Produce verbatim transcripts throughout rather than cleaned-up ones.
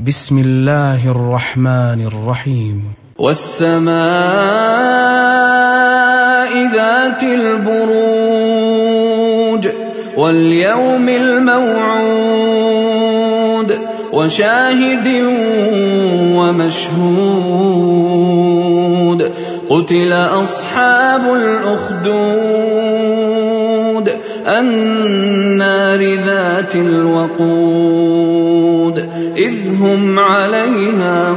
بسم الله الرحمن الرحيم. والسماء ذات البروج واليوم الموعود وشاهد ومشهود قتل أصحاب الأخدود النار ذات الوقود إذ هم عليها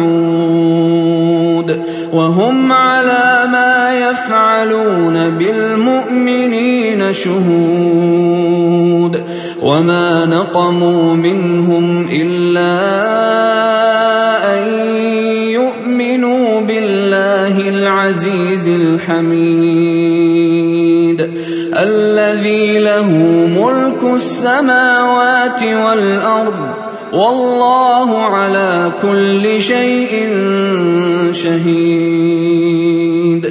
قعود وهم على ما يفعلون بالمؤمنين شهود وما نقموا منهم إلا أن يؤمنوا بالله العزيز الحميد الذي له ملك السماوات والأرض والله على كل شيء شهيد.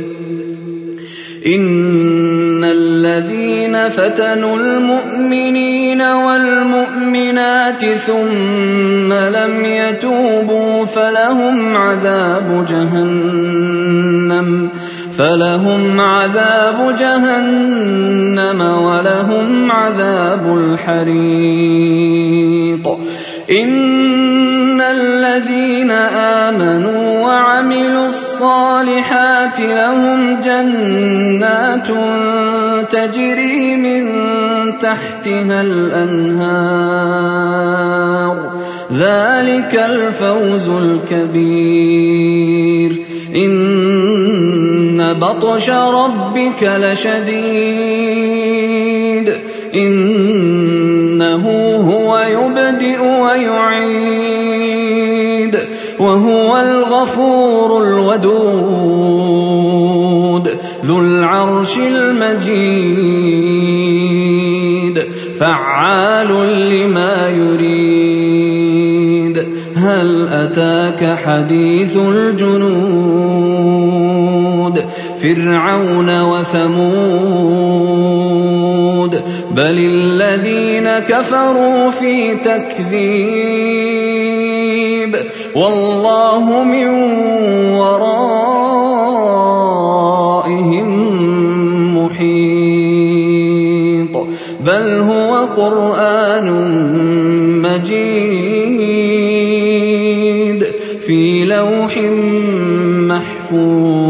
إن الذين فتنوا المؤمنين والمؤمنات ثم لم يتوبوا فلهم عذاب جهنم فلهم عذاب جهنم ولهم عذاب الحريق. إن الذين آمنوا وعملوا الصالحات لهم جنات تجري من تحتها الأنهار ذلك الفوز الكبير. إن بطش ربك لشديد إنه هو يبدئ ويعيد وهو الغفور الودود ذو العرش المجيد فعال لما يريد. هل أتاك حديث الجنود فرعون وثمود بل الذين كفروا في تكذيب والله من ورائهم محيط بل هو قرآن مجيد في لوح محفوظ.